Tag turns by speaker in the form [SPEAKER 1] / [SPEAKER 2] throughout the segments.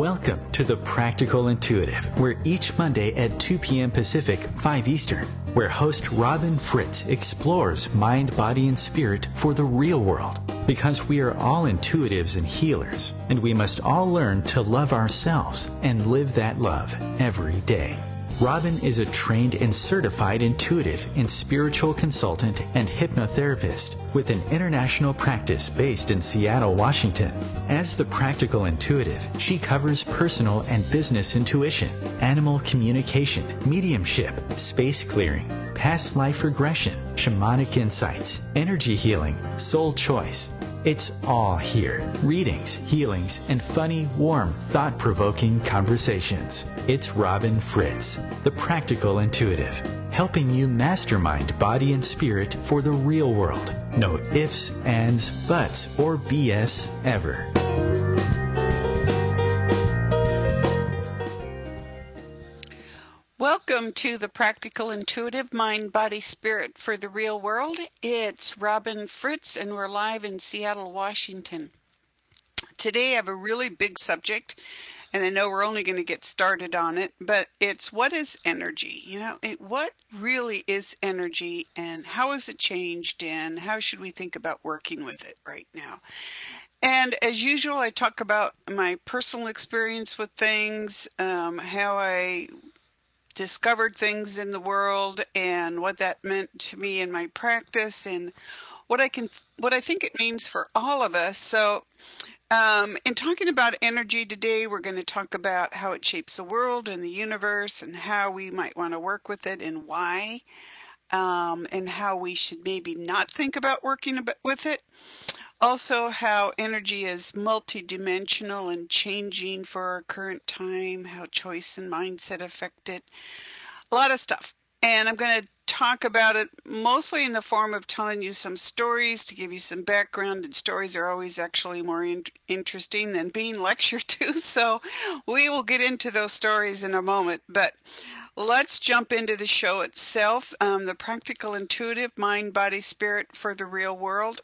[SPEAKER 1] Welcome to The Practical Intuitive, where each Monday at 2 p.m. Pacific, 5 Eastern, where host Robin Fritz explores mind, body, and spirit for the real world. Because we are all intuitives and healers, and we must all learn to love ourselves and live that love every day. Robin is a trained and certified intuitive and spiritual consultant and hypnotherapist with an international practice based in Seattle, Washington. As the Practical Intuitive, she covers personal and business intuition, animal communication, mediumship, space clearing, past life regression, shamanic insights, energy healing, soul choice. It's all here. Readings, healings, and funny, warm, thought-provoking conversations. It's Robin Fritz, the Practical Intuitive, helping you mastermind body and spirit for the real world. No ifs, ands, buts, or BS ever.
[SPEAKER 2] Welcome to the Practical Intuitive Mind, Body, Spirit for the Real World. It's Robin Fritz, and we're live in Seattle, Washington. Today I have a really big subject, and I know we're only going to get started on it, but it's what is energy? What really is energy, and how has it changed, and how should we think about working with it right now? And as usual, I talk about my personal experience with things, how I discovered things in the world and what that meant to me in my practice and what I think it means for all of us. So in talking about energy today, we're going to talk about how it shapes the world and the universe and how we might want to work with it and why, and how we should maybe not think about working with it. Also, how energy is multidimensional and changing for our current time, how choice and mindset affect it, a lot of stuff. And I'm going to talk about it mostly in the form of telling you some stories to give you some background, and stories are always actually more interesting than being lectured to. So we will get into those stories in a moment, but let's jump into the show itself. The Practical Intuitive Mind, Body, Spirit for the Real World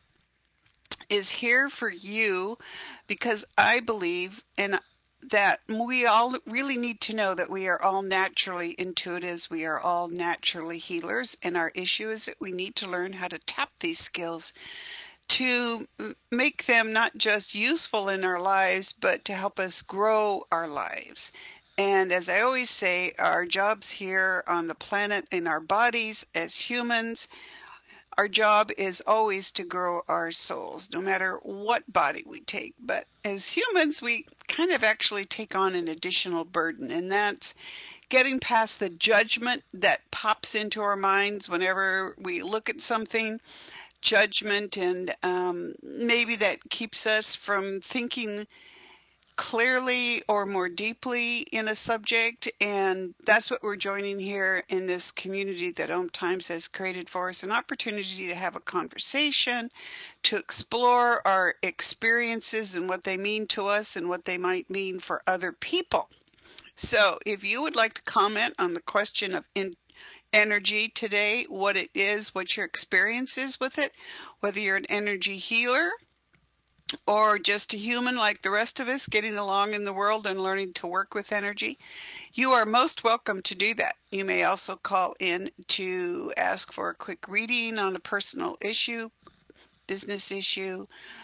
[SPEAKER 2] is here for you because I believe that we all really need to know that we are all naturally intuitives. We are all naturally healers. And our issue is that we need to learn how to tap these skills to make them not just useful in our lives, but to help us grow our lives. And as I always say, our jobs here on the planet, in our bodies as humans, our job is always to grow our souls, no matter what body we take. But as humans, we kind of actually take on an additional burden, and that's getting past the judgment that pops into our minds whenever we look at something, judgment, and maybe that keeps us from thinking clearly or more deeply in a subject. And that's what we're joining here in this community that Om Times has created for us, an opportunity to have a conversation, to explore our experiences and what they mean to us and what they might mean for other people. So if you would like to comment on the question of energy today, what it is, what your experience is with it, whether you're an energy healer or just a human like the rest of us getting along in the world and learning to work with energy, you are most welcome to do that. You may also call in to ask for a quick reading on a personal issue, business issue,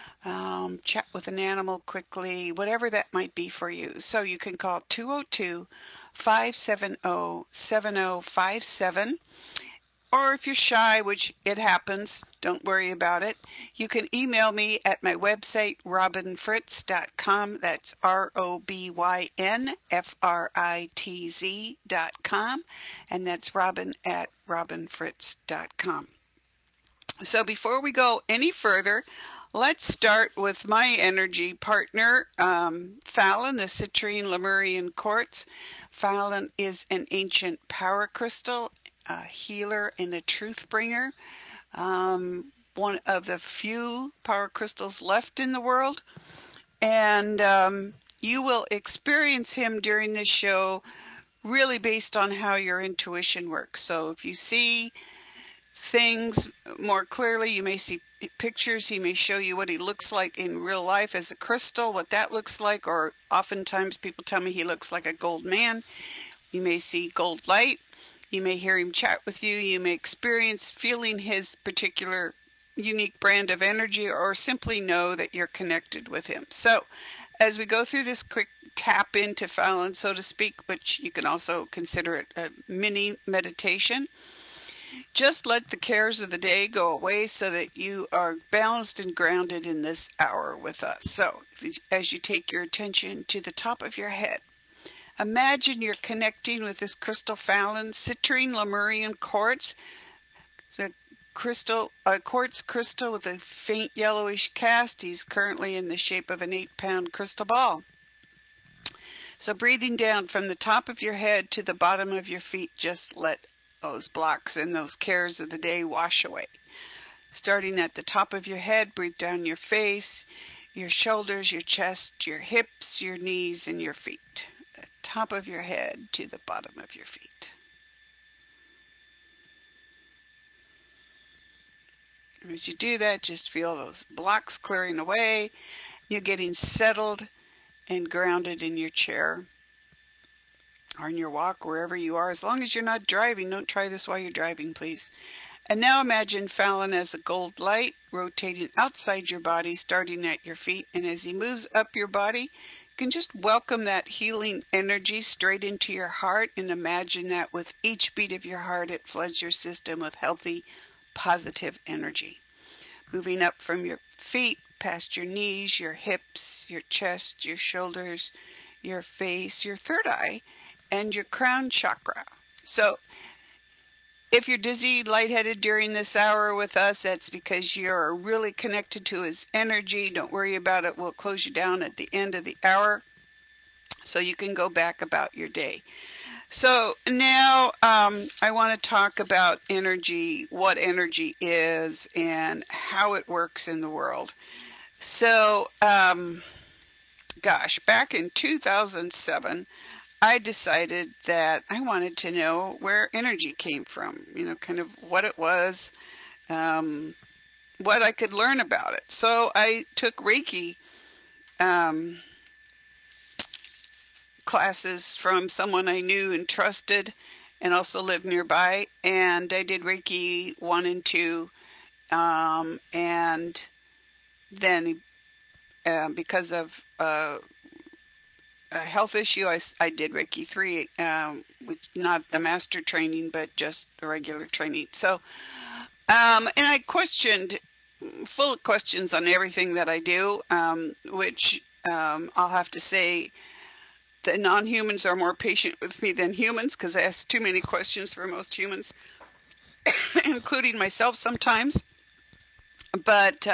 [SPEAKER 2] chat with an animal quickly, whatever that might be for you. So you can call 202-570-7057. Or if you're shy, which it happens, don't worry about it. You can email me at my website, robinfritz.com. That's ROBYNFRITZ.com. And that's Robin at robinfritz.com. So before we go any further, let's start with my energy partner, Fallon, the citrine Lemurian quartz. Fallon is an ancient power crystal, a healer and a truth bringer, one of the few power crystals left in the world. And you will experience him during this show really based on how your intuition works. So if you see things more clearly. You may see pictures. He may show you what he looks like in real life as a crystal, what that looks like, or oftentimes people tell me he looks like a gold man. You may see gold light. You may hear him chat with you. You may experience feeling his particular unique brand of energy, or simply know that you're connected with him. So as we go through this quick tap into Fallon, so to speak, which you can also consider it a mini meditation, just let the cares of the day go away so that you are balanced and grounded in this hour with us. So as you take your attention to the top of your head, imagine you're connecting with this crystal Fallon, citrine Lemurian quartz. It's a quartz crystal with a faint yellowish cast. He's currently in the shape of an 8-pound crystal ball. So breathing down from the top of your head to the bottom of your feet, just let those blocks and those cares of the day wash away. Starting at the top of your head, breathe down your face, your shoulders, your chest, your hips, your knees, and your feet. The top of your head to the bottom of your feet. As you do that, just feel those blocks clearing away. You're getting settled and grounded in your chair or in your walk, wherever you are. As long as you're not driving, don't try this while you're driving, please. And now imagine Fallon as a gold light rotating outside your body, starting at your feet. And as he moves up your body, you can just welcome that healing energy straight into your heart, and imagine that with each beat of your heart, it floods your system with healthy, positive energy. Moving up from your feet, past your knees, your hips, your chest, your shoulders, your face, your third eye, and your crown chakra. So if you're dizzy, lightheaded during this hour with us, that's because you're really connected to his energy. Don't worry about it. We'll close you down at the end of the hour so you can go back about your day. So now I want to talk about energy, what energy is, and how it works in the world. So, back in 2007, I decided that I wanted to know where energy came from, kind of what it was, what I could learn about it. So I took Reiki classes from someone I knew and trusted and also lived nearby, and I did Reiki 1 and 2, and then because of a health issue, I did Reiki 3, which not the master training, but just the regular training. So, and I full of questions on everything that I do, which I'll have to say, the non-humans are more patient with me than humans, because I ask too many questions for most humans, including myself sometimes. But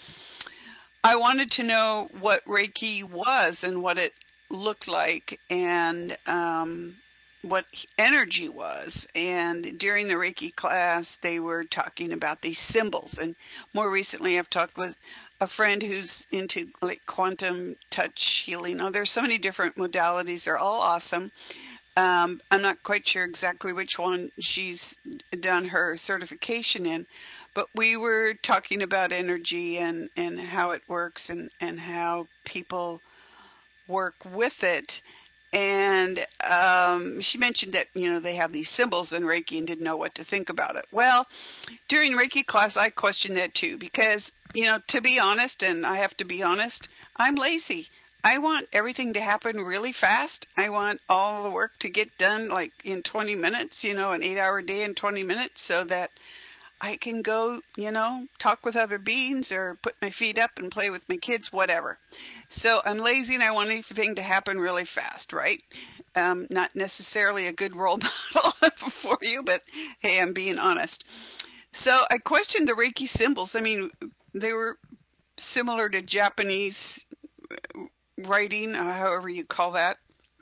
[SPEAKER 2] I wanted to know what Reiki was and what it looked like, and what energy was. And during the Reiki class, they were talking about these symbols. And more recently, I've talked with a friend who's into like quantum touch healing. Oh, there's so many different modalities. They're all awesome. I'm not quite sure exactly which one she's done her certification in, but we were talking about energy and how it works and how people work with it. And she mentioned that, they have these symbols in Reiki and didn't know what to think about it. Well, during Reiki class, I questioned that too, because, to be honest, and I have to be honest, I'm lazy. I want everything to happen really fast. I want all the work to get done like in 20 minutes, an 8-hour day in 20 minutes, so that I can go, talk with other beings or put my feet up and play with my kids, whatever. So I'm lazy and I want everything to happen really fast, right? Not necessarily a good role model for you, but hey, I'm being honest. So I questioned the Reiki symbols. I mean, they were similar to Japanese writing, however you call that.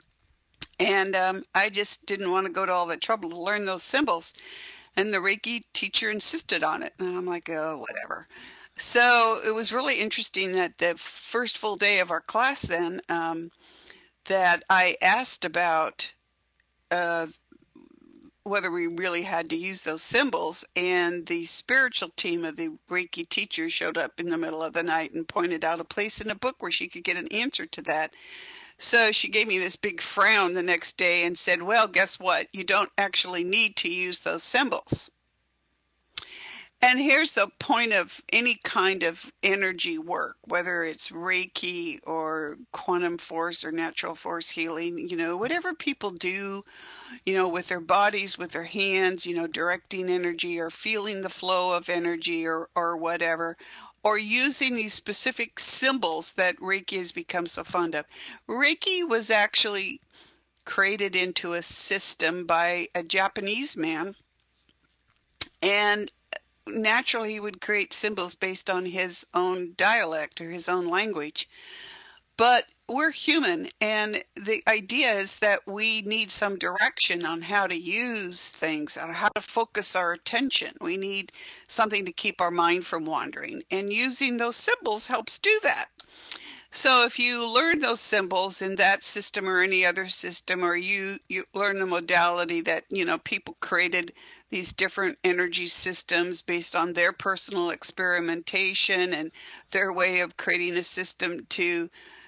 [SPEAKER 2] And I just didn't want to go to all the trouble to learn those symbols. And the Reiki teacher insisted on it. And I'm like, oh, whatever. So it was really interesting that the first full day of our class then, that I asked about whether we really had to use those symbols. And the spiritual team of the Reiki teachers showed up in the middle of the night and pointed out a place in a book where she could get an answer to that. So she gave me this big frown the next day and said, well, guess what? You don't actually need to use those symbols. And here's the point of any kind of energy work, whether it's Reiki or quantum force or natural force healing, whatever people do, with their bodies, with their hands, directing energy or feeling the flow of energy or whatever, or using these specific symbols that Reiki has become so fond of. Reiki was actually created into a system by a Japanese man, and naturally he would create symbols based on his own dialect or his own language. But we're human, and the idea is that we need some direction on how to use things, on how to focus our attention. We need something to keep our mind from wandering, and using those symbols helps do that. So if you learn those symbols in that system or any other system, or you learn the modality that, people created these different energy systems based on their personal experimentation and their way of creating a system to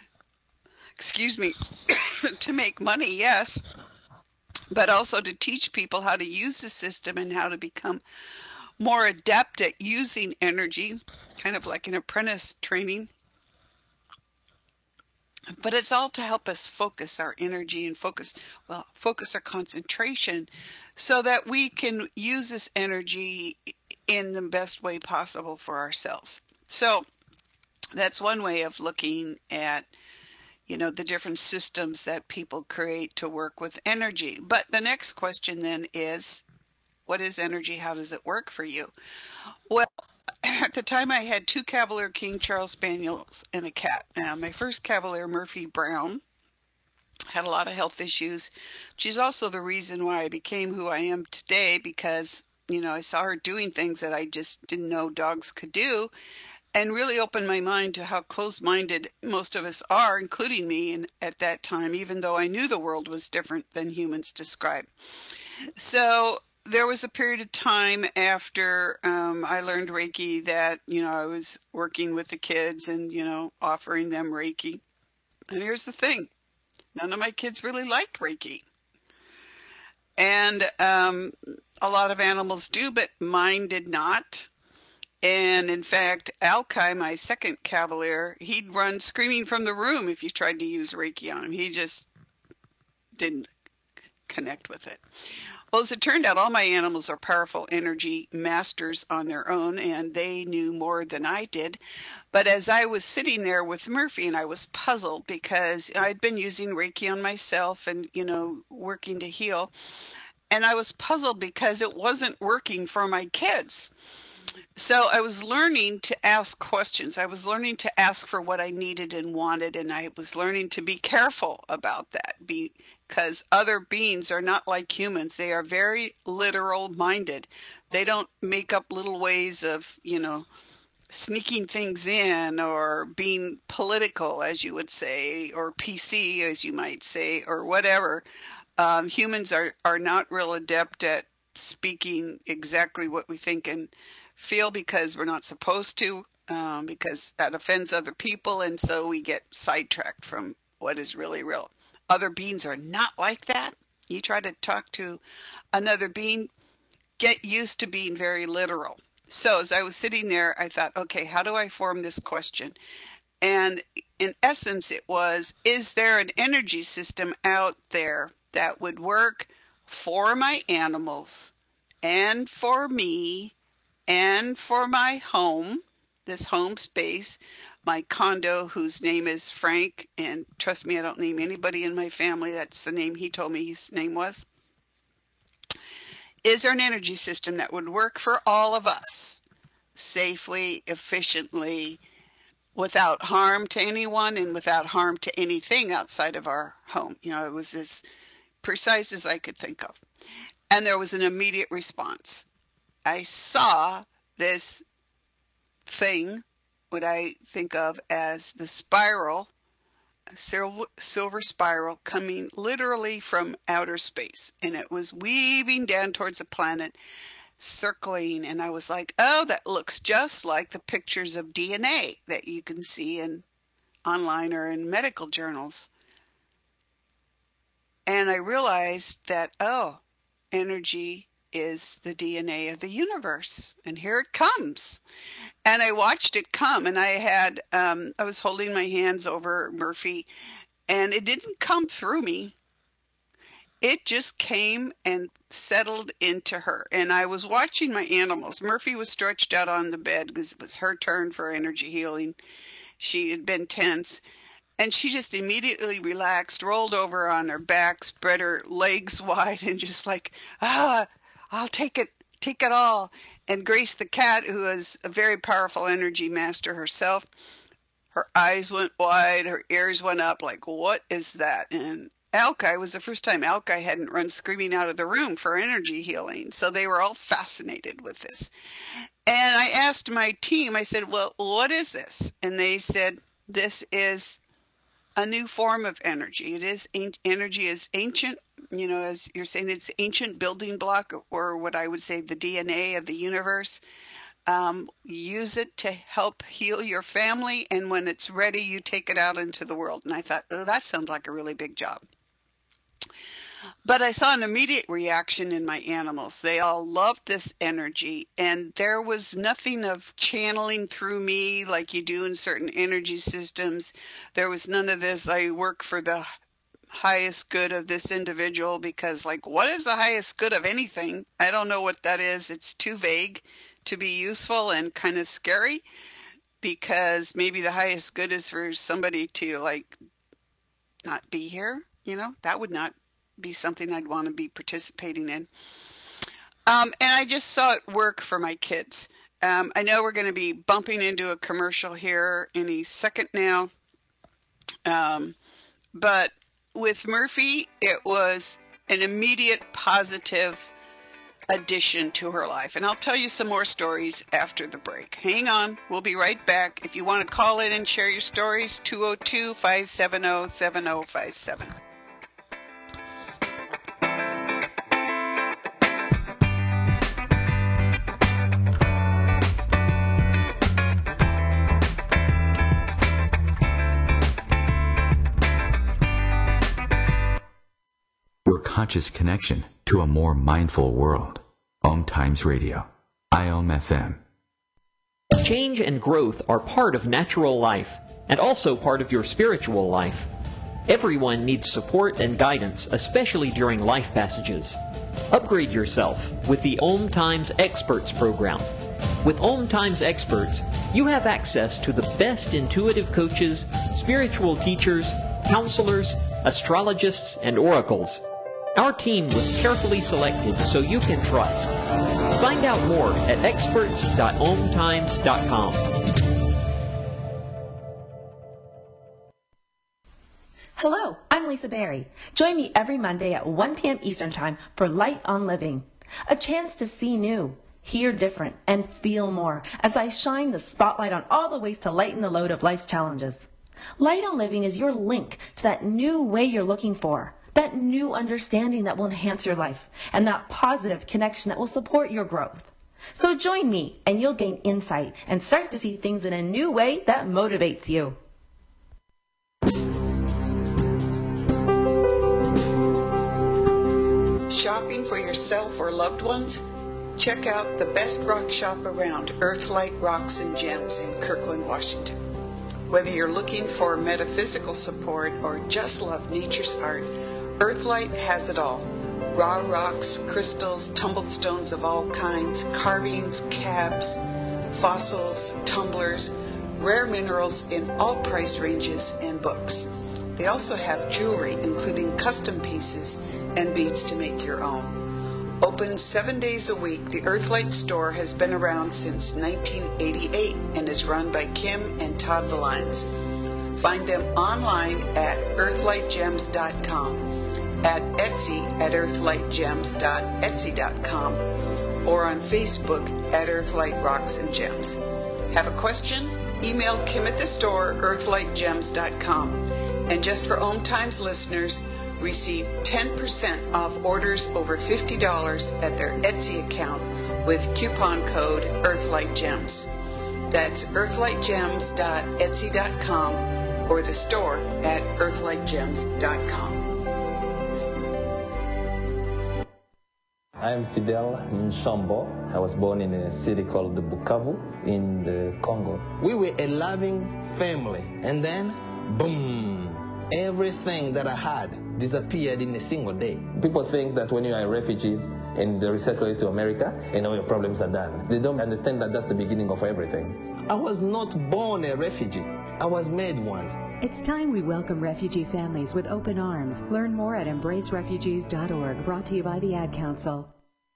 [SPEAKER 2] to make money, yes, but also to teach people how to use the system and how to become more adept at using energy, kind of like an apprentice training. But it's all to help us focus our energy and focus our concentration so that we can use this energy in the best way possible for ourselves. So that's one way of looking at, the different systems that people create to work with energy. But the next question then is, what is energy? How does it work for you? Well, at the time I had 2 Cavalier King Charles Spaniels and a cat. Now, my first Cavalier, Murphy Brown, had a lot of health issues. She's also the reason why I became who I am today, because, I saw her doing things that I just didn't know dogs could do, and really opened my mind to how close-minded most of us are, including me, and at that time, even though I knew the world was different than humans describe. So there was a period of time after I learned Reiki that, I was working with the kids and, offering them Reiki. And here's the thing. None of my kids really liked Reiki. And a lot of animals do, but mine did not. And in fact, Alki, my second Cavalier, he'd run screaming from the room if you tried to use Reiki on him. He just didn't connect with it. Well, as it turned out, all my animals are powerful energy masters on their own, and they knew more than I did. But as I was sitting there with Murphy, and I was puzzled because I'd been using Reiki on myself and, working to heal, and I was puzzled because it wasn't working for my kids. So I was learning to ask questions. I was learning to ask for what I needed and wanted, and I was learning to be careful about that because other beings are not like humans. They are very literal minded. They don't make up little ways of, sneaking things in or being political, as you would say, or PC, as you might say, or whatever. Humans are not real adept at speaking exactly what we think and feel because we're not supposed to, because that offends other people, and so we get sidetracked from what is really real. Other beings are not like that. You try to talk to another being, get used to being very literal. So as I was sitting there, I thought, okay, how do I form this question? And in essence, it was, is there an energy system out there that would work for my animals and for me and for my home, this home space, my condo, whose name is Frank, and trust me, I don't name anybody in my family. That's the name he told me his name was. Is there an energy system that would work for all of us safely, efficiently, without harm to anyone and without harm to anything outside of our home? It was as precise as I could think of. And there was an immediate response. I saw this thing, what I think of as the spiral silver spiral coming literally from outer space, and it was weaving down towards the planet, circling, and I was like, oh, that looks just like the pictures of DNA that you can see in online or in medical journals. And I realized that, oh, energy is the DNA of the universe, and here it comes. And I watched it come, and I was holding my hands over Murphy, and it didn't come through me. It just came and settled into her. And I was watching my animals. Murphy was stretched out on the bed because it was her turn for energy healing. She had been tense. And she just immediately relaxed, rolled over on her back, spread her legs wide, and just like, I'll take it all. And Grace the cat, who is a very powerful energy master herself, her eyes went wide, her ears went up, like, what is that? And Alki was the first time Alki hadn't run screaming out of the room for energy healing. So they were all fascinated with this. And I asked my team, I said, well, what is this? And they said, this is a new form of energy. Energy is ancient, as you're saying, it's ancient building block, or what I would say the DNA of the universe. Use it to help heal your family, and when it's ready, you take it out into the world. And I thought, oh, that sounds like a really big job. But I saw an immediate reaction in my animals. They all loved this energy, and there was nothing of channeling through me like you do in certain energy systems. There was none of this, I work for the highest good of this individual, because, like, what is the highest good of anything? I don't know what that is. It's too vague to be useful and kind of scary, because maybe the highest good is for somebody to, like, not be here. That would not be something I'd want to be participating in. And I just saw it work for my kids. I know we're going to be bumping into a commercial here any second now. But with Murphy, it was an immediate positive addition to her life. And I'll tell you some more stories after the break. Hang on. We'll be right back. If you want to call in and share your stories, 202-570-7057.
[SPEAKER 1] Conscious connection to a more mindful world. Om Times Radio. IOM FM.
[SPEAKER 3] Change and growth are part of natural life and also part of your spiritual life. Everyone needs support and guidance, especially during life passages. Upgrade yourself with the Om Times Experts program. With Om Times Experts, you have access to the best intuitive coaches, spiritual teachers, counselors, astrologists, and oracles. Our team was carefully selected so you can trust. Find out more at experts.omtimes.com.
[SPEAKER 4] Hello, I'm Lisa Berry. Join me every Monday at 1 p.m. Eastern Time for Light on Living. A chance to see new, hear different, and feel more as I shine the spotlight on all the ways to lighten the load of life's challenges. Light on Living is your link to that new way you're looking for. That new understanding that will enhance your life, and that positive connection that will support your growth. So join me, and you'll gain insight and start to see things in a new way that motivates you.
[SPEAKER 2] Shopping for yourself or loved ones? Check out the best rock shop around, Earthlight Rocks and Gems in Kirkland, Washington. Whether you're looking for metaphysical support or just love nature's art, Earthlight has it all. Raw rocks, crystals, tumbled stones of all kinds, carvings, cabs, fossils, tumblers, rare minerals in all price ranges, and books. They also have jewelry, including custom pieces and beads to make your own. Open 7 days a week, the Earthlight store has been around since 1988 and is run by Kim and Todd Valines. Find them online at earthlightgems.com, at Etsy at earthlightgems.etsy.com, or on Facebook at Earthlight Rocks and Gems. Have a question? Email Kim at the store, earthlightgems.com. And just for Om Times listeners, receive 10% off orders over $50 at their Etsy account with coupon code EarthlightGems. That's earthlightgems.etsy.com or the store at earthlightgems.com.
[SPEAKER 5] I am Fidel Nsombo. I was born in a city called Bukavu in the Congo. We were a loving family, and then, boom, everything that I had disappeared in a single day. People think that when you are a refugee and they resettle you to America, and all your problems are done. They don't understand that that's the beginning of everything. I was not born a refugee. I was made one.
[SPEAKER 6] It's time we welcome refugee families with open arms. Learn more at embracerefugees.org, brought to you by the Ad Council.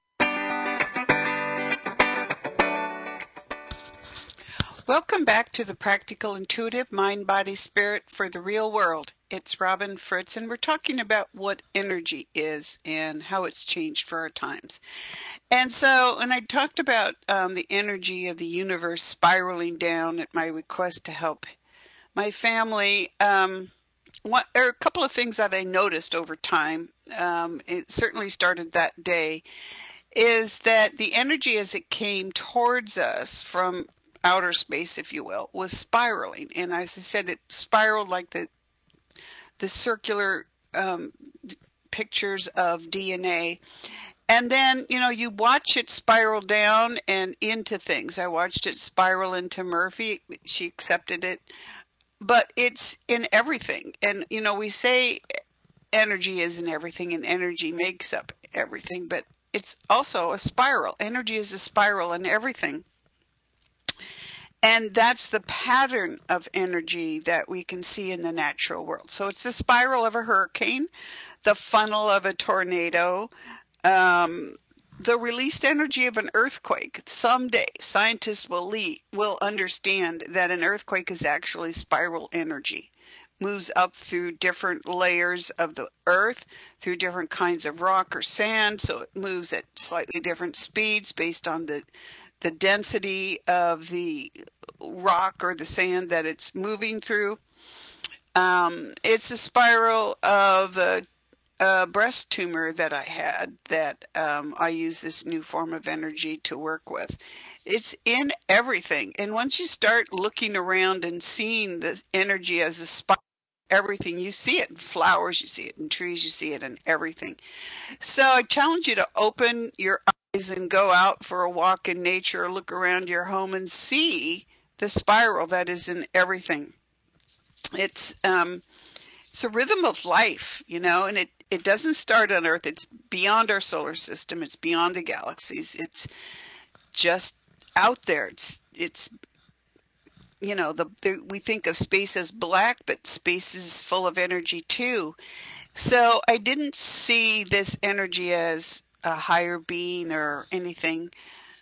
[SPEAKER 2] Welcome back to the Practical Intuitive Mind, Body, Spirit for the Real World. It's Robin Fritz, and we're talking about what energy is and how it's changed for our times. And so, when I talked about the energy of the universe spiraling down at my request to help my family, there are a couple of things that I noticed over time. It certainly started that day, is that the energy as it came towards us from outer space, if you will, was spiraling. And as I said, it spiraled like the circular pictures of DNA. And then, you watch it spiral down and into things. I watched it spiral into Murphy. She accepted it. But it's in everything. And, we say energy is in everything and energy makes up everything, but it's also a spiral. Energy is a spiral in everything. And that's the pattern of energy that we can see in the natural world. So it's the spiral of a hurricane, the funnel of a tornado, the released energy of an earthquake. Someday, scientists will understand that an earthquake is actually spiral energy. Moves up through different layers of the earth, through different kinds of rock or sand, so it moves at slightly different speeds based on the density of the rock or the sand that it's moving through. It's a spiral of a breast tumor that I had that I use this new form of energy to work with. It's in everything. And once you start looking around and seeing the energy as a spiral, everything, you see it in flowers, you see it in trees, you see it in everything. So I challenge you to open your eyes and go out for a walk in nature or look around your home and see the spiral that is in everything. It's a rhythm of life, and it doesn't start on Earth. It's beyond our solar system. It's beyond the galaxies. It's just out there. It's we think of space as black, but space is full of energy too. So I didn't see this energy as a higher being or anything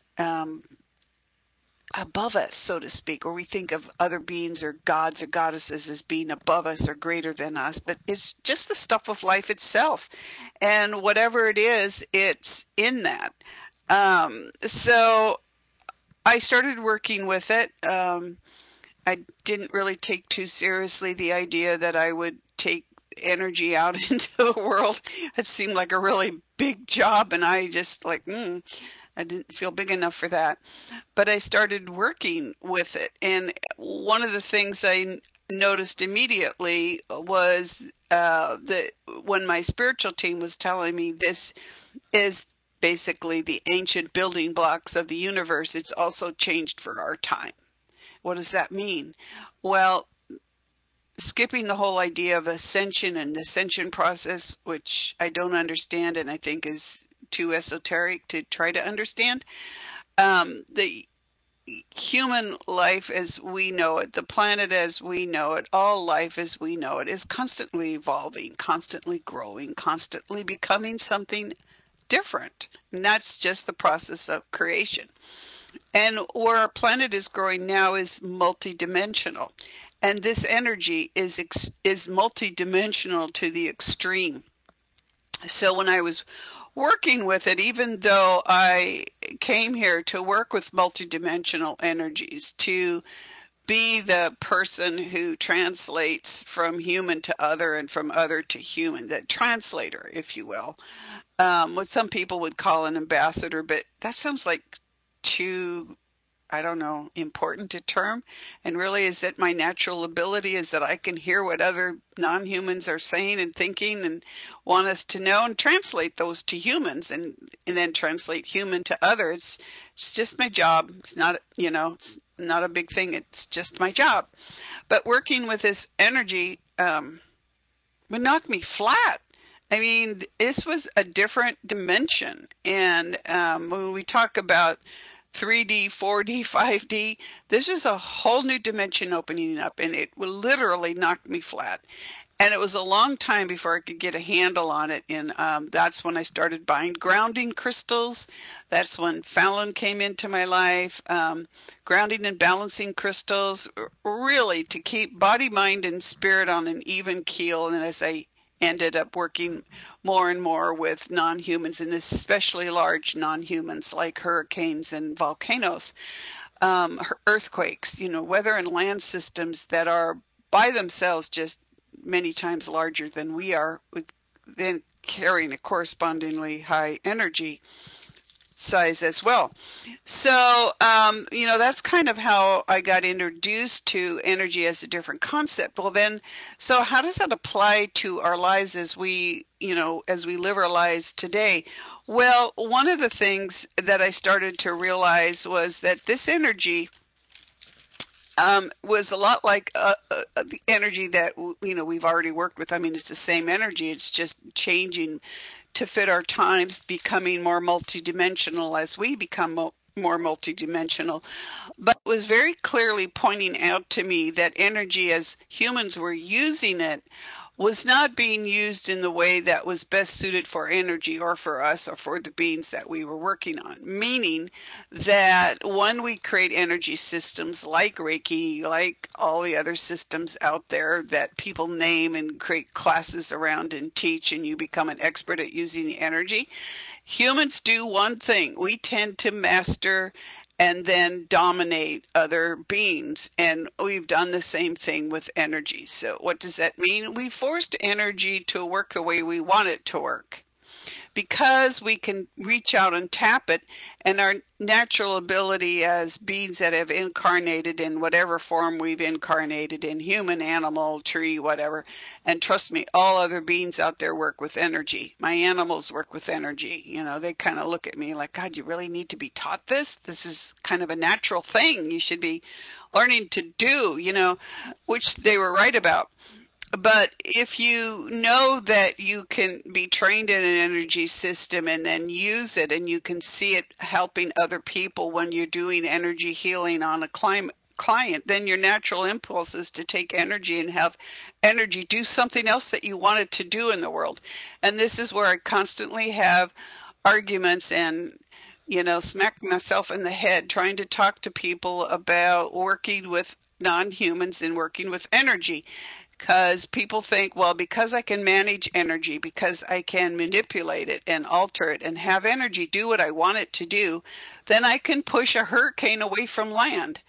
[SPEAKER 2] above us, so to speak, or we think of other beings or gods or goddesses as being above us or greater than us, but it's just the stuff of life itself. And whatever it is, it's in that. So I started working with it. I didn't really take too seriously the idea that I would take energy out into the world. It seemed like a really big job, and I just I didn't feel big enough for that. But I started working with it, and one of the things I noticed immediately was that when my spiritual team was telling me this is basically the ancient building blocks of the universe, it's also changed for our time. What does that mean? Well, skipping the whole idea of ascension and the ascension process, which I don't understand and I think is too esoteric to try to understand, the human life as we know it, the planet as we know it, all life as we know it is constantly evolving, constantly growing, constantly becoming something different. And that's just the process of creation. And where our planet is growing now is multidimensional. And this energy is multidimensional to the extreme. So when I was working with it, even though I came here to work with multidimensional energies, to be the person who translates from human to other and from other to human, that translator, if you will. What some people would call an ambassador, but that sounds like too, I don't know, important a term. And really, is it my natural ability is that I can hear what other non-humans are saying and thinking and want us to know and translate those to humans and then translate human to other. It's just my job. It's not, it's not a big thing. It's just my job. But working with this energy would knock me flat. I mean, this was a different dimension. And when we talk about 3D, 4D, 5D, this is a whole new dimension opening up, and it literally knocked me flat. And it was a long time before I could get a handle on it. And that's when I started buying grounding crystals. That's when Fallon came into my life. Grounding and balancing crystals, really to keep body, mind, and spirit on an even keel. And as I ended up working more and more with non-humans, and especially large non-humans like hurricanes and volcanoes, earthquakes, weather and land systems that are by themselves just many times larger than we are, then carrying a correspondingly high energy size as well. So, that's kind of how I got introduced to energy as a different concept. Well, then, so how does that apply to our lives as we live our lives today? Well, one of the things that I started to realize was that this energy was a lot like the energy that, we've already worked with. I mean, it's the same energy. It's just changing to fit our times, becoming more multidimensional as we become more multidimensional. But it was very clearly pointing out to me that energy, as humans were using it, was not being used in the way that was best suited for energy or for us or for the beings that we were working on. Meaning that when we create energy systems like Reiki, like all the other systems out there that people name and create classes around and teach, and you become an expert at using the energy, humans do one thing. We tend to master and then dominate other beings. And we've done the same thing with energy. So what does that mean? We forced energy to work the way we want it to work. Because we can reach out and tap it, and our natural ability as beings that have incarnated in whatever form we've incarnated in, human, animal, tree, whatever. And trust me, all other beings out there work with energy. My animals work with energy. They kind of look at me like, God, you really need to be taught this? This is kind of a natural thing you should be learning to do, which they were right about. But if you know that you can be trained in an energy system and then use it, and you can see it helping other people when you're doing energy healing on a client, then your natural impulse is to take energy and have energy do something else that you want it to do in the world. And this is where I constantly have arguments and smack myself in the head trying to talk to people about working with non-humans and working with energy. Because people think, well, because I can manage energy, because I can manipulate it and alter it and have energy do what I want it to do, then I can push a hurricane away from land.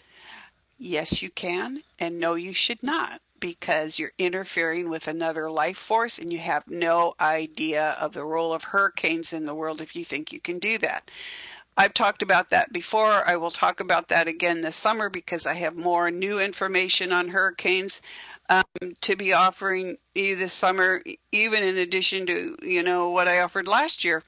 [SPEAKER 2] Yes, you can, and no, you should not, because you're interfering with another life force, and you have no idea of the role of hurricanes in the world if you think you can do that. I've talked about that before. I will talk about that again this summer because I have more new information on hurricanes to be offering you this summer, even in addition to, what I offered last year,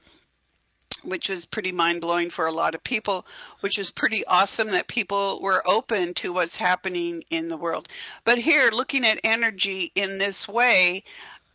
[SPEAKER 2] which was pretty mind-blowing for a lot of people, which was pretty awesome that people were open to what's happening in the world. But here, looking at energy in this way,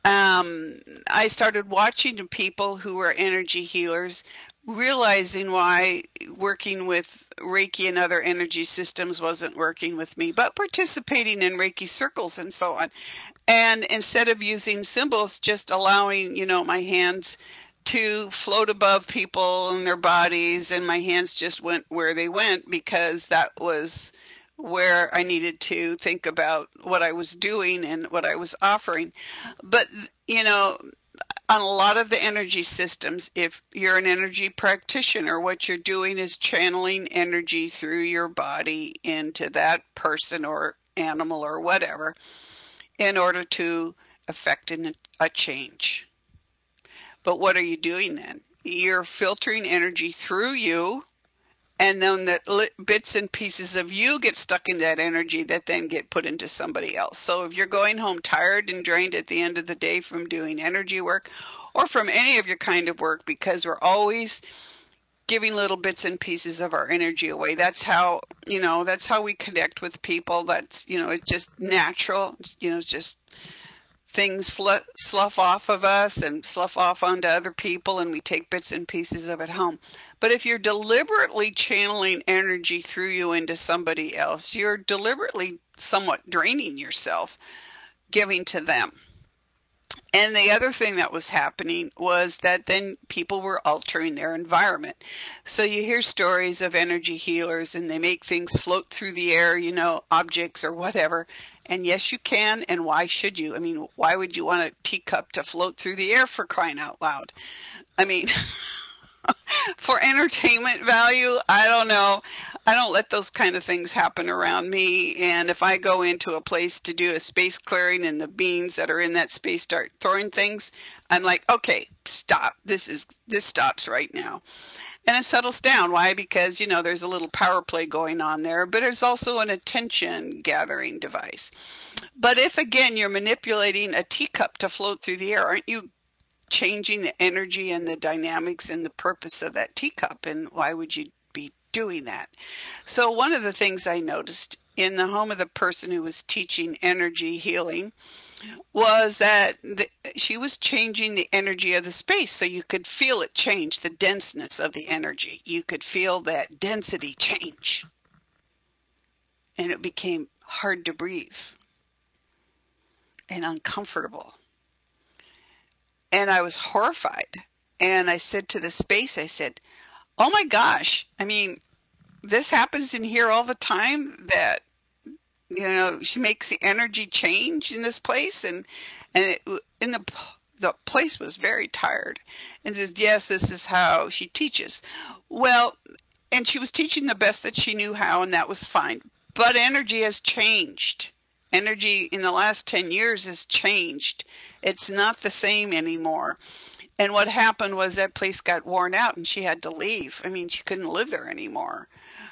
[SPEAKER 2] I started watching people who were energy healers, realizing why working with Reiki and other energy systems wasn't working with me, but participating in Reiki circles and so on. And instead of using symbols, just allowing, my hands to float above people and their bodies, and my hands just went where they went because that was where I needed to think about what I was doing and what I was offering. But, on a lot of the energy systems, if you're an energy practitioner, what you're doing is channeling energy through your body into that person or animal or whatever in order to effect a change. But what are you doing then? You're filtering energy through you, and then the bits and pieces of you get stuck in that energy that then get put into somebody else. So if you're going home tired and drained at the end of the day from doing energy work or from any of your kind of work, because we're always giving little bits and pieces of our energy away. That's how we connect with people. That's, it's just natural. It's just things slough off of us and slough off onto other people, and we take bits and pieces of it home. But if you're deliberately channeling energy through you into somebody else, you're deliberately somewhat draining yourself, giving to them. And the other thing that was happening was that then people were altering their environment. So you hear stories of energy healers, and they make things float through the air, objects or whatever. And yes, you can. And why should you? I mean, why would you want a teacup to float through the air, for crying out loud? I mean, for entertainment value, I don't know. I don't let those kind of things happen around me. And if I go into a place to do a space clearing and the beings that are in that space start throwing things, I'm like, okay, stop. This stops right now. And it settles down. Why? Because, there's a little power play going on there, but there's also an attention gathering device. But if, again, you're manipulating a teacup to float through the air, aren't you changing the energy and the dynamics and the purpose of that teacup? And why would you be doing that? So one of the things I noticed in the home of the person who was teaching energy healing was that she was changing the energy of the space, so you could feel it change, the denseness of the energy. You could feel that density change. And it became hard to breathe and uncomfortable. And I was horrified. And I said to the space, I said, oh my gosh, I mean, this happens in here all the time, that she makes the energy change in this place, and the place was very tired, and says, yes, this is how she teaches. Well, and she was teaching the best that she knew how, and that was fine. But energy has changed. Energy in the last 10 years has changed. It's not the same anymore. And what happened was that place got worn out, and she had to leave. I mean, she couldn't live there anymore.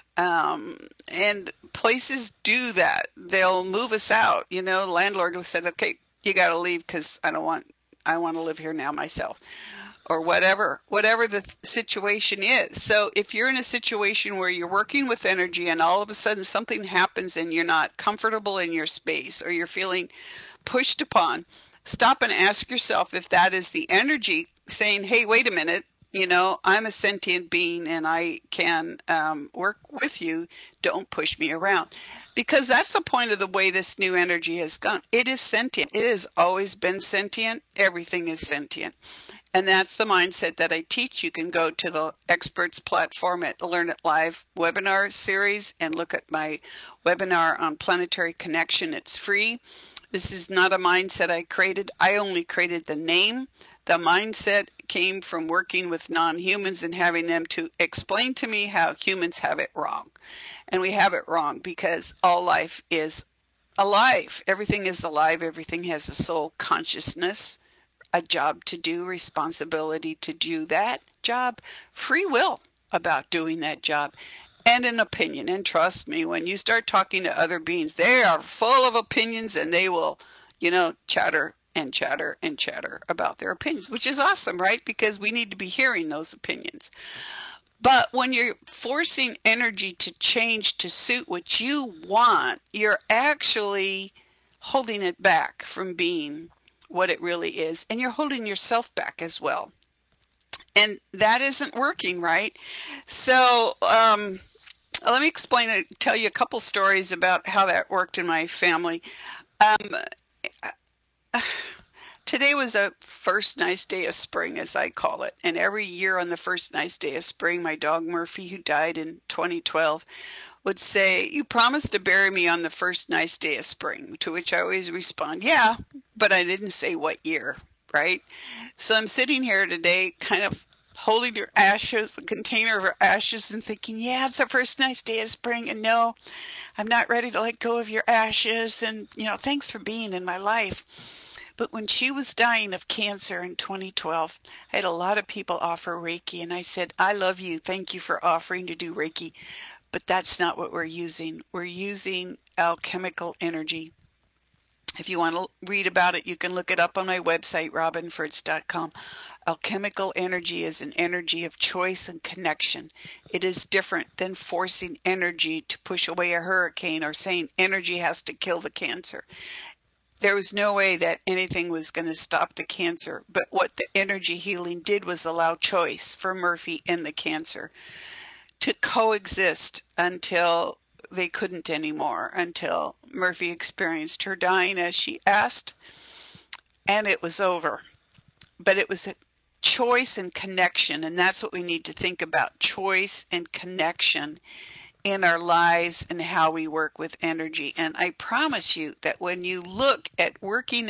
[SPEAKER 2] And places do that. They'll move us out. The landlord said, okay, you got to leave because I want to live here now myself, or whatever the situation is. So if you're in a situation where you're working with energy and all of a sudden something happens and you're not comfortable in your space, or you're feeling pushed upon, stop and ask yourself if that is the energy saying, hey, wait a minute. I'm a sentient being and I can work with you. Don't push me around. Because that's the point of the way this new energy has gone. It is sentient. It has always been sentient. Everything is sentient. And that's the mindset that I teach. You can go to the experts platform at Learn It Live webinar series and look at my webinar on planetary connection. It's free. This is not a mindset I created. I only created the name. The mindset came from working with non-humans and having them to explain to me how humans have it wrong. And we have it wrong because all life is alive. Everything is alive. Everything has a soul consciousness, a job to do, responsibility to do that job, free will about doing that job, and an opinion. And trust me, when you start talking to other beings, they are full of opinions, and they will, chatter and chatter and chatter about their opinions, which is awesome, right? Because we need to be hearing those opinions. But when you're forcing energy to change to suit what you want, you're actually holding it back from being what it really is. And you're holding yourself back as well. And that isn't working, right? So let me tell you a couple stories about how that worked in my family. Today was a first nice day of spring, as I call it. And every year on the first nice day of spring, my dog Murphy, who died in 2012, would say, you promised to bury me on the first nice day of spring, to which I always respond, yeah, but I didn't say what year, right? So I'm sitting here today kind of holding your ashes, the container of your ashes, and thinking, yeah, it's the first nice day of spring, and no, I'm not ready to let go of your ashes, and, thanks for being in my life. But when she was dying of cancer in 2012, I had a lot of people offer Reiki, and I said, I love you. Thank you for offering to do Reiki. But that's not what we're using. We're using alchemical energy. If you want to read about it, you can look it up on my website, robinfritz.com. Alchemical energy is an energy of choice and connection. It is different than forcing energy to push away a hurricane or saying energy has to kill the cancer. There was no way that anything was going to stop the cancer, but what the energy healing did was allow choice for Murphy and the cancer to coexist until they couldn't anymore, until Murphy experienced her dying as she asked, and it was over. But it was a choice and connection, and that's what we need to think about, choice and connection in our lives and how we work with energy. And I promise you that when you look at working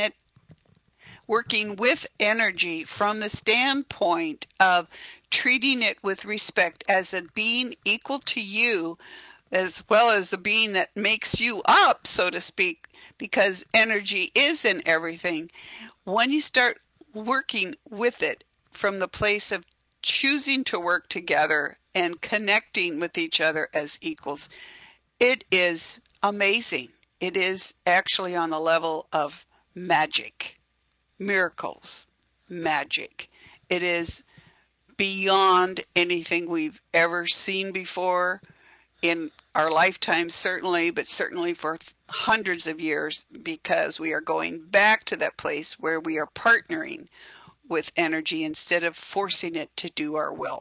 [SPEAKER 2] with energy from the standpoint of treating it with respect as a being equal to you, as well as the being that makes you up, so to speak, because energy is in everything, when you start working with it from the place of choosing to work together and connecting with each other as equals, it is amazing. It is actually on the level of magic, miracles, magic. It is beyond anything we've ever seen before in our lifetime, certainly, but certainly for hundreds of years, because we are going back to that place where we are partnering with energy instead of forcing it to do our will.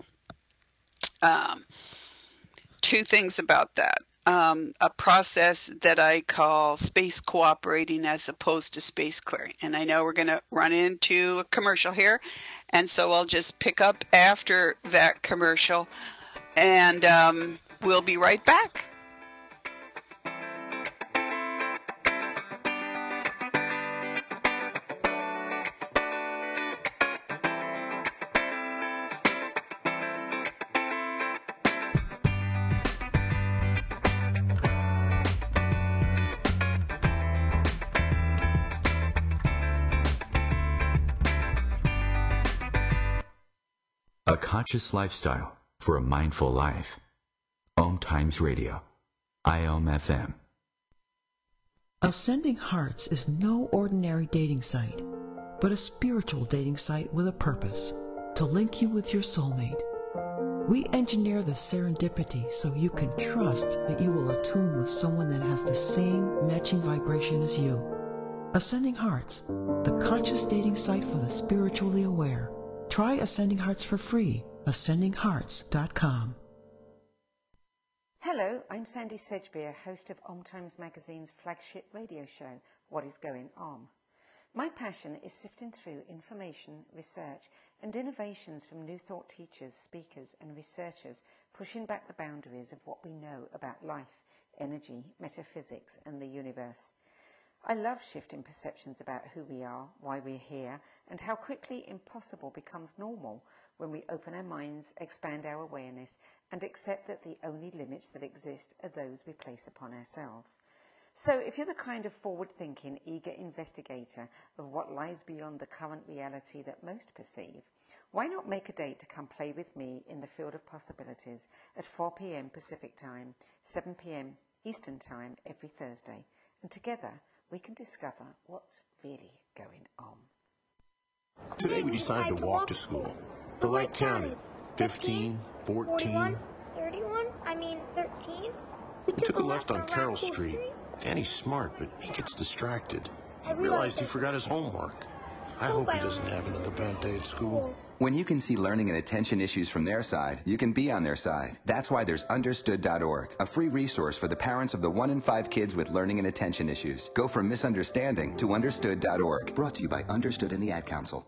[SPEAKER 2] Two things about that. A process that I call space cooperating as opposed to space clearing. And I know we're going to run into a commercial here, and so I'll just pick up after that commercial, and we'll be right back.
[SPEAKER 1] A conscious lifestyle for a mindful life. Om Times Radio. IOM FM.
[SPEAKER 7] Ascending Hearts is no ordinary dating site, but a spiritual dating site with a purpose, to link you with your soulmate. We engineer the serendipity so you can trust that you will attune with someone that has the same matching vibration as you. Ascending Hearts, the conscious dating site for the spiritually aware. Try Ascending Hearts for free. AscendingHearts.com.
[SPEAKER 8] Hello, I'm Sandy Sedgbeer, host of Om Times Magazine's flagship radio show, What is Going On? My passion is sifting through information, research, and innovations from new thought teachers, speakers, and researchers, pushing back the boundaries of what we know about life, energy, metaphysics, and the universe. I love shifting perceptions about who we are, why we're here, and how quickly impossible becomes normal when we open our minds, expand our awareness, and accept that the only limits that exist are those we place upon ourselves. So if you're the kind of forward-thinking, eager investigator of what lies beyond the current reality that most perceive, why not make a date to come play with me in the field of possibilities at 4 p.m. Pacific Time, 7 p.m. Eastern Time every Thursday, and together we can discover what's really going on.
[SPEAKER 9] Today we decided to walk to school. The light counted. 15, 14.
[SPEAKER 10] 31? 13?
[SPEAKER 9] We took a left on Carroll Street. Danny's smart, but he gets distracted. He realized he forgot his homework. I hope he doesn't have another bad day at school.
[SPEAKER 11] When you can see learning and attention issues from their side, you can be on their side. That's why there's Understood.org, a free resource for the parents of the 1 in 5 kids with learning and attention issues. Go from misunderstanding to Understood.org. Brought to you by Understood and the Ad Council.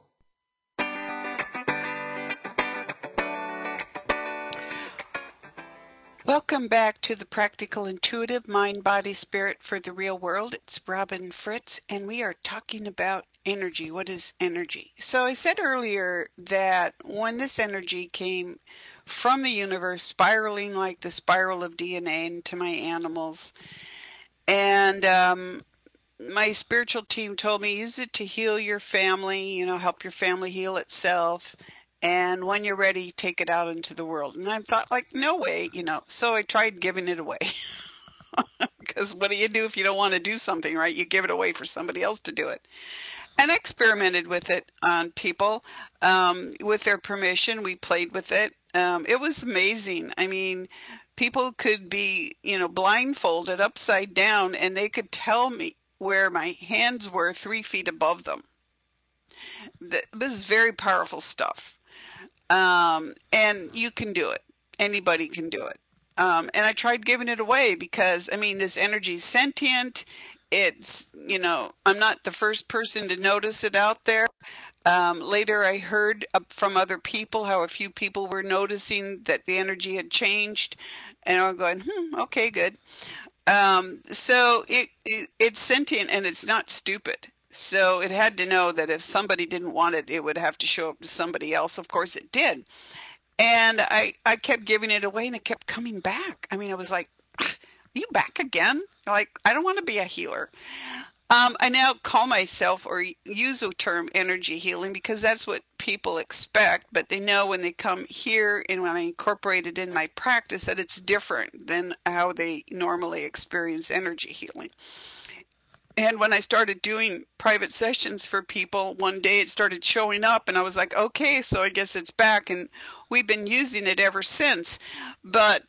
[SPEAKER 2] Welcome back to the Practical Intuitive Mind, Body, Spirit for the Real World. It's Robin Fritz, and we are talking about energy. What is energy? So I said earlier that when this energy came from the universe, spiraling like the spiral of DNA into my animals, and my spiritual team told me, use it to heal your family, help your family heal itself. And when you're ready, take it out into the world. And I thought, no way, So I tried giving it away. Because what do you do if you don't want to do something, right? You give it away for somebody else to do it. And I experimented with it on people. With their permission, we played with it. It was amazing. I mean, people could be, blindfolded upside down, and they could tell me where my hands were 3 feet above them. This is very powerful stuff. And you can do it. Anybody can do it. And I tried giving it away because, this energy is sentient. It's, I'm not the first person to notice it out there. Later I heard from other people how a few people were noticing that the energy had changed. And I'm going, okay, good. So it's sentient and it's not stupid. So it had to know that if somebody didn't want it, it would have to show up to somebody else. Of course it did. And I kept giving it away and it kept coming back. I was like, are you back again? I don't want to be a healer. I now call myself or use the term energy healing because that's what people expect. But they know when they come here and when I incorporate it in my practice that it's different than how they normally experience energy healing. And when I started doing private sessions for people, one day it started showing up and I was like, okay, so I guess it's back. And we've been using it ever since. But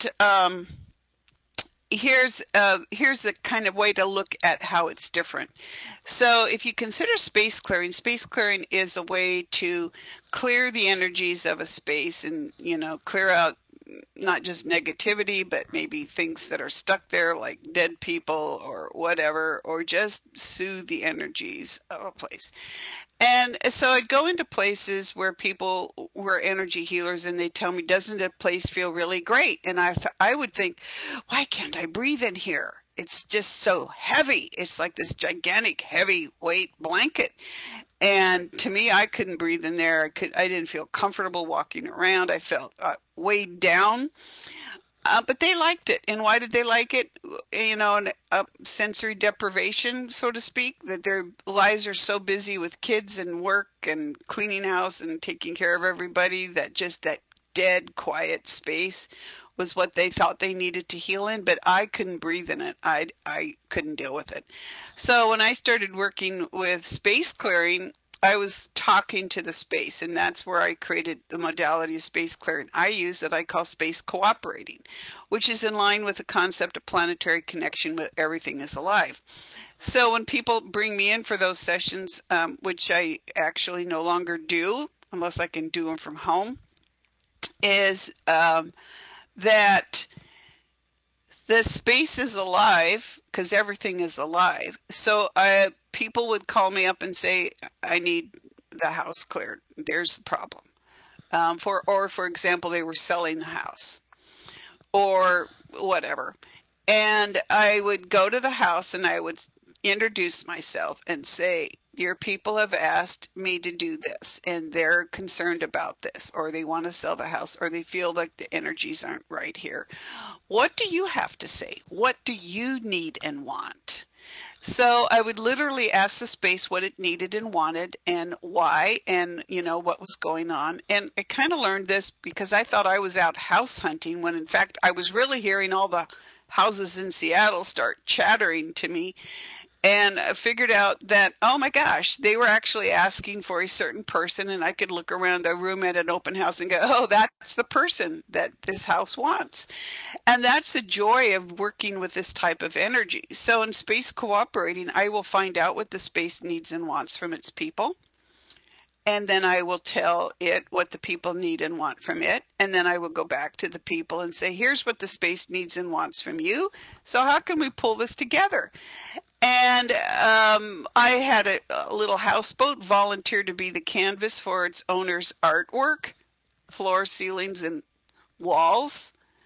[SPEAKER 2] here's the kind of way to look at how it's different. So if you consider space clearing is a way to clear the energies of a space and, clear out not just negativity, but maybe things that are stuck there like dead people or whatever, or just soothe the energies of a place. And so I'd go into places where people were energy healers and they tell me, doesn't a place feel really great? And I would think, why can't I breathe in here? It's just so heavy. It's like this gigantic heavy weight blanket. And to me, I couldn't breathe in there. I didn't feel comfortable walking around. I felt weighed down. But they liked it. And why did they like it? Sensory deprivation, so to speak, that their lives are so busy with kids and work and cleaning house and taking care of everybody that just that dead, quiet space was what they thought they needed to heal in, but I couldn't breathe in it. I couldn't deal with it. So when I started working with space clearing, I was talking to the space, and that's where I created the modality of space clearing I use that I call space cooperating, which is in line with the concept of planetary connection with everything is alive. So when people bring me in for those sessions, which I actually no longer do, unless I can do them from home, is that the space is alive because everything is alive. So people would call me up and say, I need the house cleared. There's the problem. For example, they were selling the house or whatever. And I would go to the house and I would introduce myself and say, your people have asked me to do this and they're concerned about this, or they want to sell the house, or they feel like the energies aren't right here. What do you have to say? What do you need and want? So I would literally ask the space what it needed and wanted and why and, what was going on. And I kind of learned this because I thought I was out house hunting when in fact I was really hearing all the houses in Seattle start chattering to me. And I figured out that, oh my gosh, they were actually asking for a certain person, and I could look around the room at an open house and go, oh, that's the person that this house wants. And that's the joy of working with this type of energy. So in space cooperating, I will find out what the space needs and wants from its people. And then I will tell it what the people need and want from it. And then I will go back to the people and say, here's what the space needs and wants from you. So how can we pull this together? And I had a little houseboat volunteer to be the canvas for its owner's artwork, floor, ceilings, and walls.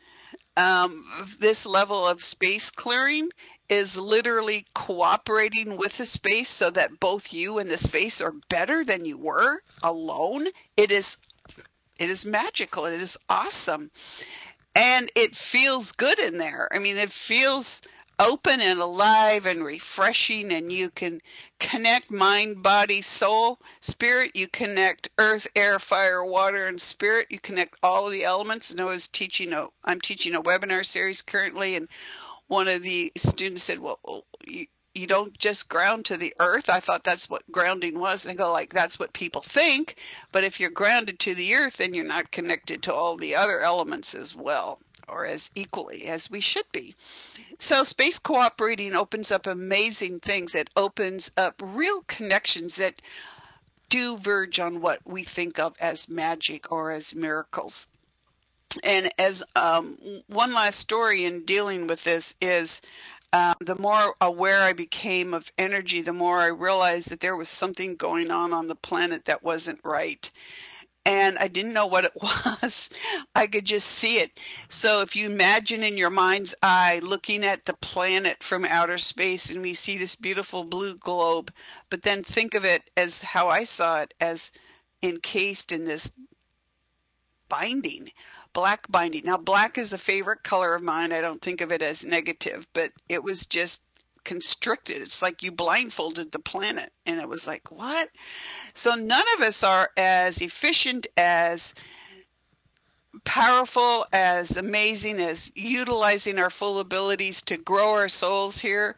[SPEAKER 2] this level of space clearing is literally cooperating with the space so that both you and the space are better than you were alone. It is magical. It is awesome. And it feels good in there. I mean, it feels open and alive and refreshing, and you can connect mind, body, soul, spirit. You connect earth, air, fire, water, and spirit. You connect all of the elements. And I'm teaching a webinar series currently, and one of the students said, well, you don't just ground to the earth. I thought that's what grounding was. And I go, like, that's what people think. But if you're grounded to the earth, then you're not connected to all the other elements as well, or as equally as we should be. So space cooperating opens up amazing things. It opens up real connections that do verge on what we think of as magic or as miracles. And as one last story in dealing with this is, the more aware I became of energy, the more I realized that there was something going on the planet that wasn't right. And I didn't know what it was. I could just see it. So if you imagine in your mind's eye looking at the planet from outer space, and we see this beautiful blue globe, but then think of it as how I saw it, as encased in this binding. Black binding. Now, black is a favorite color of mine. I don't think of it as negative, but it was just constricted. It's like you blindfolded the planet. And it was like, what? So none of us are as efficient, as powerful, as amazing, as utilizing our full abilities to grow our souls here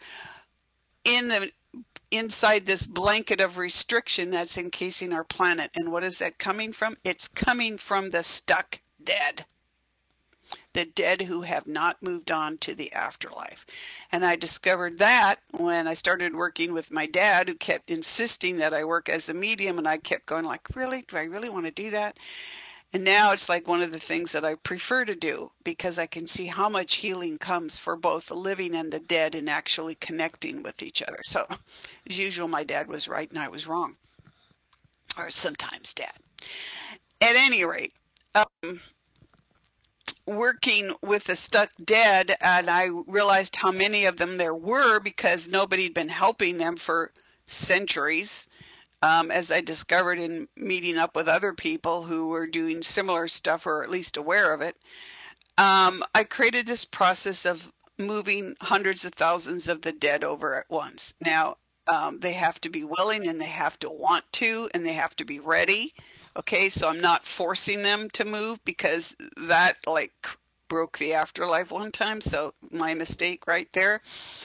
[SPEAKER 2] inside this blanket of restriction that's encasing our planet. And what is that coming from? It's coming from the stuck dead. The dead who have not moved on to the afterlife. And I discovered that when I started working with my dad, who kept insisting that I work as a medium, and I kept going like, really? Do I really want to do that? And now it's like one of the things that I prefer to do, because I can see how much healing comes for both the living and the dead in actually connecting with each other. So as usual, my dad was right and I was wrong. Or sometimes dad. At any rate, working with the stuck dead, and I realized how many of them there were because nobody had been helping them for centuries, as I discovered in meeting up with other people who were doing similar stuff or at least aware of it. I created this process of moving hundreds of thousands of the dead over at once. Now, they have to be willing, and they have to want to, and they have to be ready. Okay, so I'm not forcing them to move, because that broke the afterlife one time. So my mistake right there.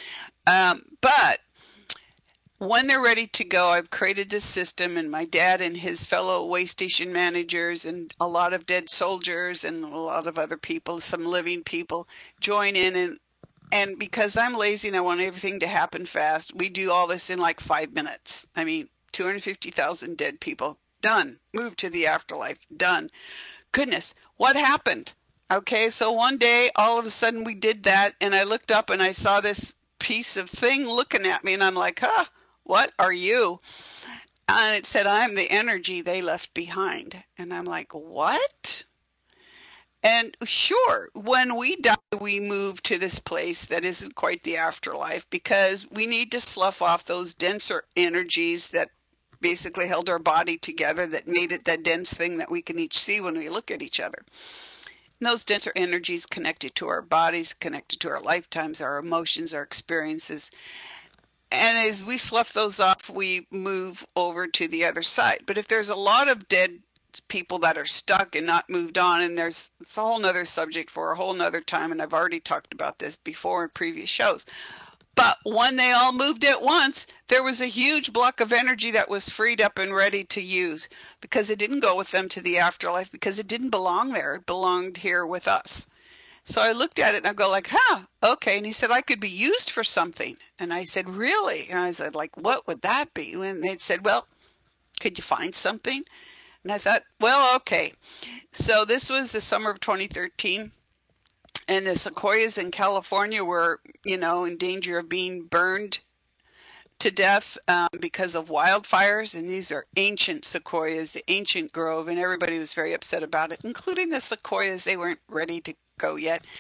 [SPEAKER 2] But when they're ready to go, I've created this system, and my dad and his fellow way station managers and a lot of dead soldiers and a lot of other people, some living people, join in. And because I'm lazy and I want everything to happen fast, we do all this in like 5 minutes. I mean, 250,000 dead people. Done. Move to the afterlife. Done. Goodness, what happened? Okay, so one day, all of a sudden we did that, and I looked up and I saw this piece of thing looking at me, and I'm like, what are you? And it said, I'm the energy they left behind. And I'm like, what? And sure, when we die, we move to this place that isn't quite the afterlife, because we need to slough off those denser energies that basically held our body together, that made it that dense thing that we can each see when we look at each other. And those denser energies connected to our bodies, connected to our lifetimes, our emotions, our experiences. And as we slough those off, we move over to the other side. But if there's a lot of dead people that are stuck and not moved on, and it's a whole nother subject for a whole nother time, and I've already talked about this before in previous shows. But when they all moved at once, there was a huge block of energy that was freed up and ready to use, because it didn't go with them to the afterlife, because it didn't belong there. It belonged here with us. So I looked at it and I go like, okay. And he said, I could be used for something. And I said, really? And I said, like, what would that be? And they said, well, could you find something? And I thought, well, okay. So this was the summer of 2013. And the sequoias in California were, in danger of being burned to death because of wildfires. And these are ancient sequoias, the ancient grove, and everybody was very upset about it, including the sequoias. They weren't ready to go yet.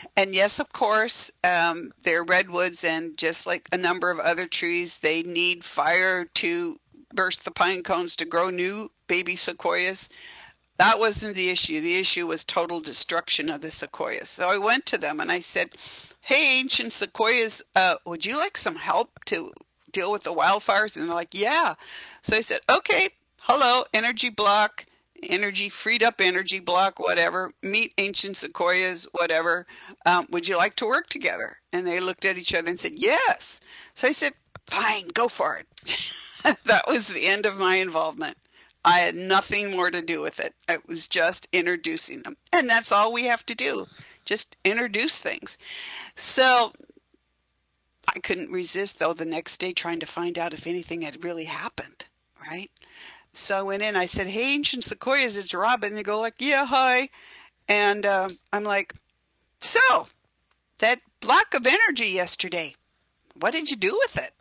[SPEAKER 2] And yes, of course, they're redwoods, and just like a number of other trees, they need fire to burst the pine cones to grow new baby sequoias. That wasn't the issue. The issue was total destruction of the sequoias. So I went to them and I said, hey, ancient sequoias, would you like some help to deal with the wildfires? And they're like, yeah. So I said, okay, hello, energy block, freed up energy block, whatever, meet ancient sequoias, whatever. Would you like to work together? And they looked at each other and said, yes. So I said, fine, go for it. That was the end of my involvement. I had nothing more to do with it. It was just introducing them. And that's all we have to do, just introduce things. So I couldn't resist, though, the next day trying to find out if anything had really happened, right? So I went in, I said, hey, ancient sequoias, it's Robin. They go like, yeah, hi. And I'm like, so that block of energy yesterday, what did you do with it?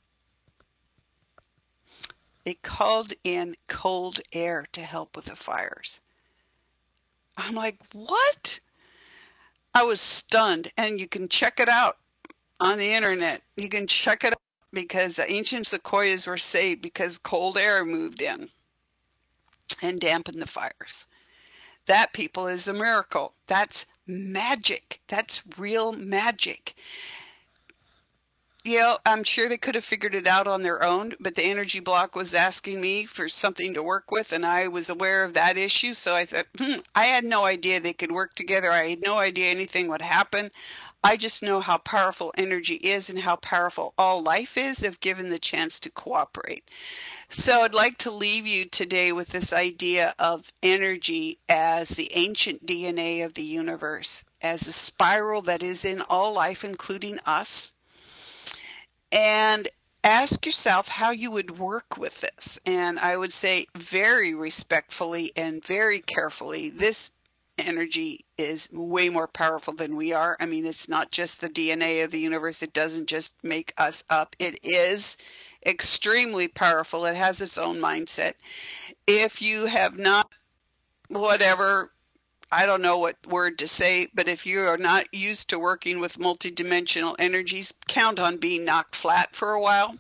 [SPEAKER 2] They called in cold air to help with the fires. I'm like, what? I was stunned, and you can check it out on the internet. You can check it out because the ancient sequoias were saved because cold air moved in and dampened the fires. That, people, is a miracle. That's magic. That's real magic. You know, I'm sure they could have figured it out on their own, but the energy block was asking me for something to work with, and I was aware of that issue. So I thought, I had no idea they could work together. I had no idea anything would happen. I just know how powerful energy is and how powerful all life is if given the chance to cooperate. So I'd like to leave you today with this idea of energy as the ancient DNA of the universe, as a spiral that is in all life, including us. And ask yourself how you would work with this. And I would say very respectfully and very carefully, this energy is way more powerful than we are. I mean, it's not just the DNA of the universe. It doesn't just make us up. It is extremely powerful. It has its own mindset. If you have not, whatever, I don't know what word to say, but if you are not used to working with multidimensional energies, count on being knocked flat for a while.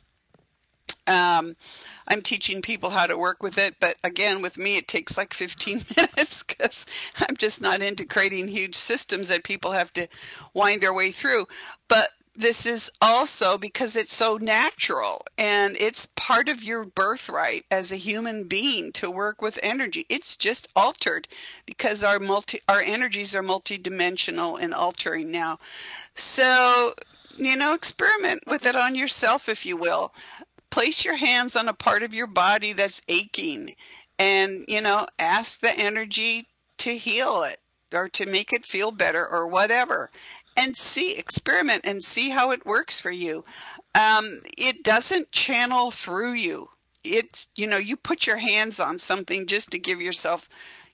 [SPEAKER 2] I'm teaching people how to work with it, but again, with me, it takes like 15 minutes because I'm just not into creating huge systems that people have to wind their way through. But this is also because it's so natural, and it's part of your birthright as a human being to work with energy. It's just altered because our energies are multidimensional and altering now. So, experiment with it on yourself, if you will. Place your hands on a part of your body that's aching and, ask the energy to heal it or to make it feel better or whatever. And experiment and see how it works for you. It doesn't channel through you. It's, you put your hands on something just to give yourself,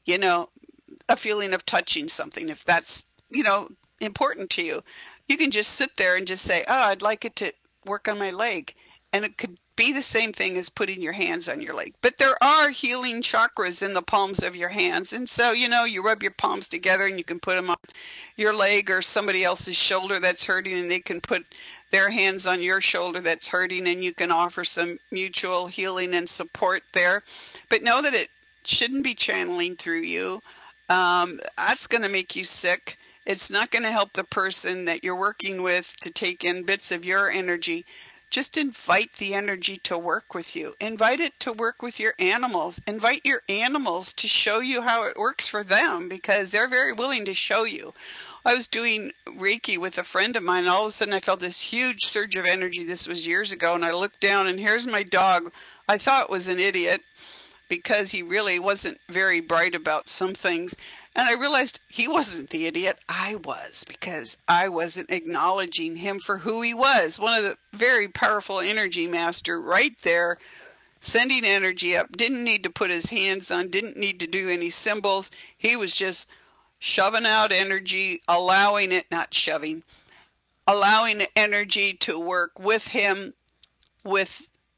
[SPEAKER 2] a feeling of touching something. If that's, important to you, you can just sit there and just say, oh, I'd like it to work on my leg. And it could be the same thing as putting your hands on your leg. But there are healing chakras in the palms of your hands. And so, you rub your palms together and you can put them on your leg or somebody else's shoulder that's hurting, and they can put their hands on your shoulder that's hurting, and you can offer some mutual healing and support there. But know that it shouldn't be channeling through you. That's going to make you sick. It's not going to help the person that you're working with to take in bits of your energy. Just invite the energy to work with you. Invite it to work with your animals. Invite your animals to show you how it works for them, because they're very willing to show you. I was doing Reiki with a friend of mine, and all of a sudden I felt this huge surge of energy. This was years ago, and I looked down, and here's my dog. I thought was an idiot because he really wasn't very bright about some things. And I realized he wasn't the idiot. I was, because I wasn't acknowledging him for who he was. One of the very powerful energy master right there, sending energy up, didn't need to put his hands on, didn't need to do any symbols. He was just shoving out energy, allowing the energy to work with him, with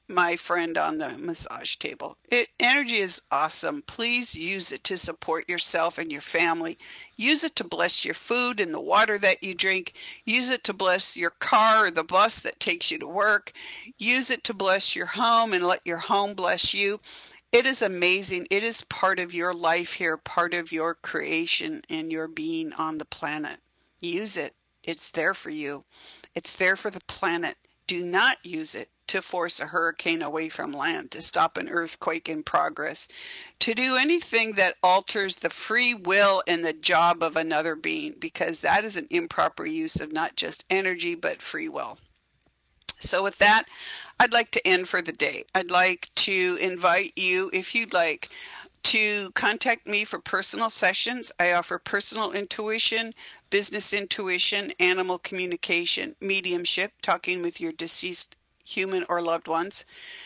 [SPEAKER 2] my friend on the massage table. Energy is awesome. Please use it to support yourself and your family. Use it to bless your food and the water that you drink. Use it to bless your car or the bus that takes you to work. Use it to bless your home and let your home bless you. It is amazing. It is part of your life here, part of your creation and your being on the planet. Use it. It's there for you. It's there for the planet. Do not use it to force a hurricane away from land, to stop an earthquake in progress, to do anything that alters the free will and the job of another being, because that is an improper use of not just energy, but free will. So with that, I'd like to end for the day. I'd like to invite you, if you'd like, to contact me for personal sessions. I offer personal intuition, business intuition, animal communication, mediumship, talking with your deceased human or loved ones,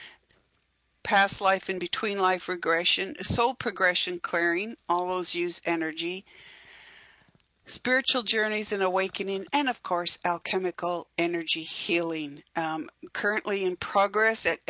[SPEAKER 2] past life and between life regression, soul progression clearing, all those use energy, spiritual journeys and awakening, and of course, alchemical energy healing. Currently in progress at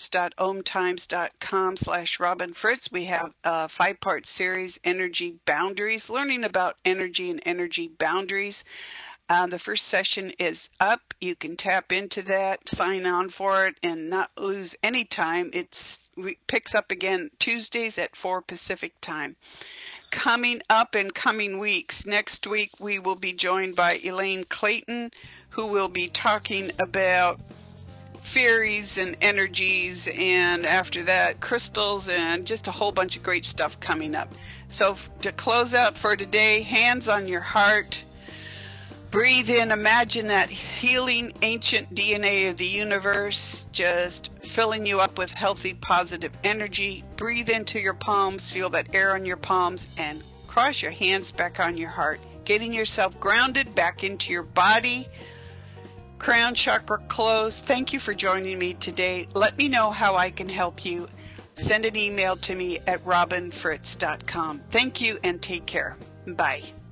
[SPEAKER 2] experts.omtimes.com/Robin Fritz. We have a 5-part series, Energy Boundaries, learning about energy and energy boundaries. The first session is up. You can tap into that, sign on for it, and not lose any time. It picks up again Tuesdays at 4 Pacific time. Coming up in coming weeks, next week we will be joined by Elaine Clayton, who will be talking about fairies and energies, and after that crystals, and just a whole bunch of great stuff coming up. So to close out for today, hands on your heart. Breathe in, imagine that healing ancient DNA of the universe just filling you up with healthy, positive energy. Breathe into your palms, feel that air on your palms, and cross your hands back on your heart, getting yourself grounded back into your body. Crown chakra closed. Thank you for joining me today. Let me know how I can help you. Send an email to me at robinfritz.com. Thank you and take care. Bye.